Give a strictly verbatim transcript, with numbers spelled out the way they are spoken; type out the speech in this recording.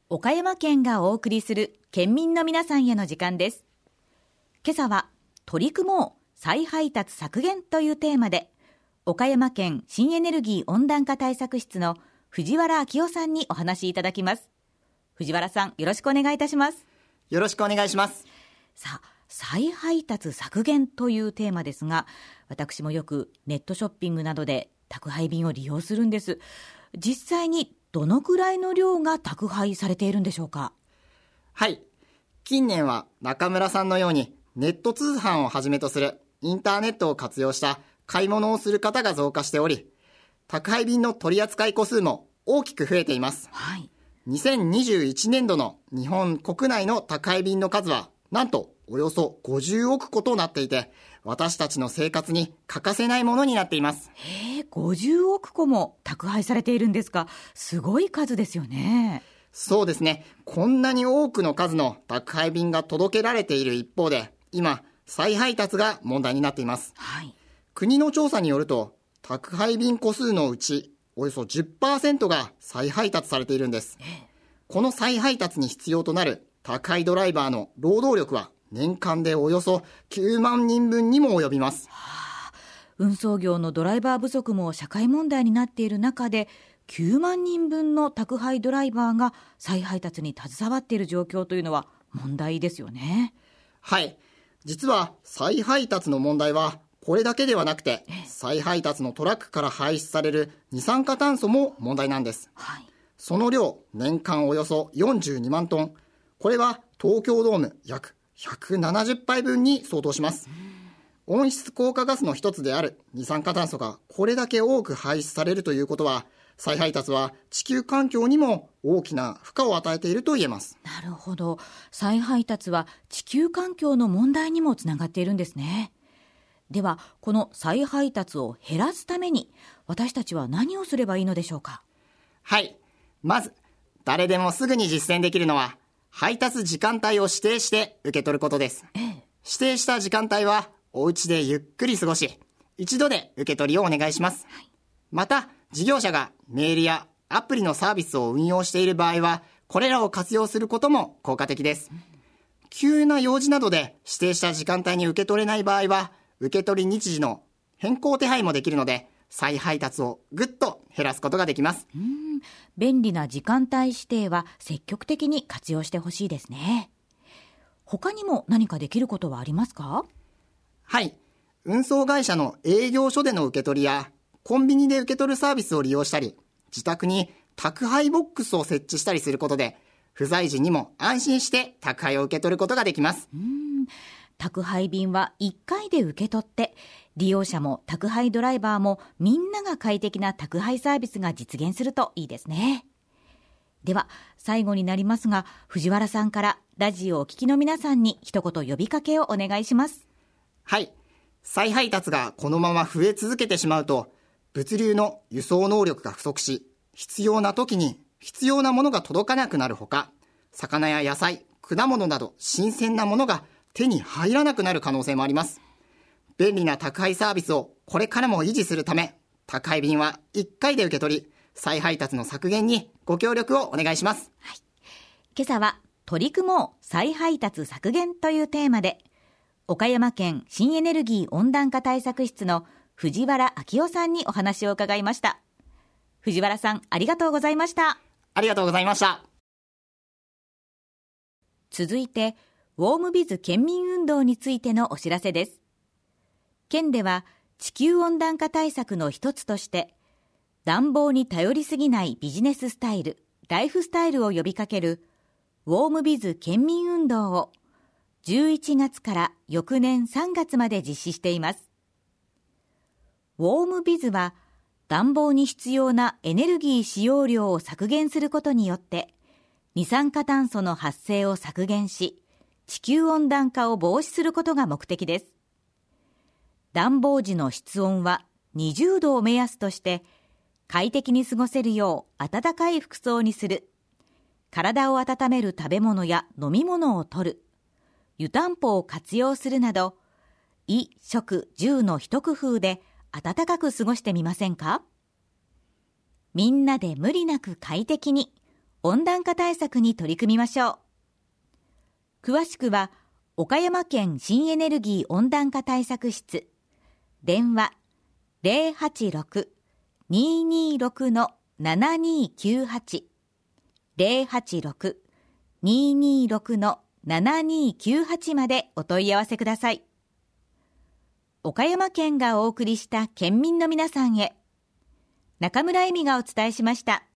岡山県がお送りする県民の皆さんへの時間です。今朝は取り組もう再配達削減というテーマで、岡山県新エネルギー温暖化対策室の藤原明夫さんにお話しいただきます。藤原さん、よろしくお願いいたします。 よろしくお願いします。 さあ、再配達削減というテーマですが、私もよくネットショッピングなどで宅配便を利用するんです。実際にどのくらいの量が宅配されているんでしょうか？ はい。近年は中村さんのようにネット通販をはじめとするインターネットを活用した買い物をする方が増加しており、宅配便の取り扱い個数も大きく増えています。 はい。 にせんにじゅういちねんどの日本国内の宅配便の数はなんとおよそごじゅうおくことなっていて、私たちの生活に欠かせないものになっています。 へえ、ごじゅうおくこも宅配されているんですか？すごい数ですよね。 そうですね。こんなに多くの数の宅配便が届けられている一方で、今再配達が問題になっています。 はい。 国の調査によると、宅配便個数のうちおよそ じゅっパーセント が再配達されているんです。この再配達に必要となる宅配ドライバーの労働力は年間でおよそきゅうまんにんぶんにも及びます。 はあ、運送業のドライバー不足も社会問題になっている中で、きゅうまんにんぶんの宅配ドライバーが再配達に携わっている状況というのは問題ですよね。 はい。実は再配達の問題はこれだけではなくて、再配達のトラックから排出される二酸化炭素も問題なんです。 はい。 その量、年間およそよんじゅうにまんトン。これは東京ドーム約ひゃくななじゅっぱいぶんに相当します。温室効果ガスの一つである二酸化炭素がこれだけ多く排出されるということは、再配達は地球環境にも大きな負荷を与えていると言えます。 なるほど。再配達は地球環境の問題にもつながっているんですね。では、この再配達を減らすために私たちは何をすればいいのでしょうか？ はい。まず、誰でもすぐに実践できるのは、配達時間帯を指定して受け取ることです。 ええ、 指定した時間帯はお家でゆっくり過ごし、一度で受け取りをお願いします。 はい、 また、事業者がメールやアプリのサービスを運用している場合は、これらを活用することも効果的です。うん、急な用事などで指定した時間帯に受け取れない場合は、受け取り日時の変更手配もできるので、再配達をぐっと減らすことができます。 うーん、便利な時間帯指定は積極的に活用してほしいですね。他にも何かできることはありますか？ はい。運送会社の営業所での受け取りや、コンビニで受け取るサービスを利用したり、自宅に宅配ボックスを設置したりすることで、不在時にも安心して宅配を受け取ることができます。 うーん、宅配便はいっかいで受け取って、利用者も宅配ドライバーもみんなが快適な宅配サービスが実現するといいですね。では最後になりますが、藤原さんからラジオをお聞きの皆さんに一言呼びかけをお願いします。 はい。再配達がこのまま増え続けてしまうと、物流の輸送能力が不足し、必要な時に必要なものが届かなくなるほか、魚や野菜、果物など新鮮なものが手に入らなくなる可能性もあります。便利な宅配サービスをこれからも維持するため、宅配便はいっかいで受け取り、再配達の削減にご協力をお願いします。 はい、今朝は取り組もう再配達削減というテーマで、岡山県新エネルギー温暖化対策室の藤原明夫さんにお話を伺いました。藤原さん、ありがとうございました。 ありがとうございました。 続いて、ウォームビズ県民運動についてのお知らせです。県では地球温暖化対策の一つとして、暖房に頼りすぎないビジネススタイル、ライフスタイルを呼びかけるウォームビズ県民運動をじゅういちがつから翌年さんがつまで実施しています。ウォームビズは暖房に必要なエネルギー使用量を削減することによって二酸化炭素の発生を削減し、地球温暖化を防止することが目的です。暖房時の室温はにじゅうどを目安として、快適に過ごせるよう暖かい服装にする、体を温める食べ物や飲み物を取る、湯たんぽを活用するなど、衣食住の一工夫で暖かく過ごしてみませんか？みんなで無理なく快適に温暖化対策に取り組みましょう。詳しくは岡山県新エネルギー温暖化対策室、電話 ゼロはちろく にーにーろく ななにーきゅうはち ゼロはちろく にーにーろく ななにーきゅうはち までお問い合わせください。岡山県がお送りした県民の皆さんへ、中村恵美がお伝えしました。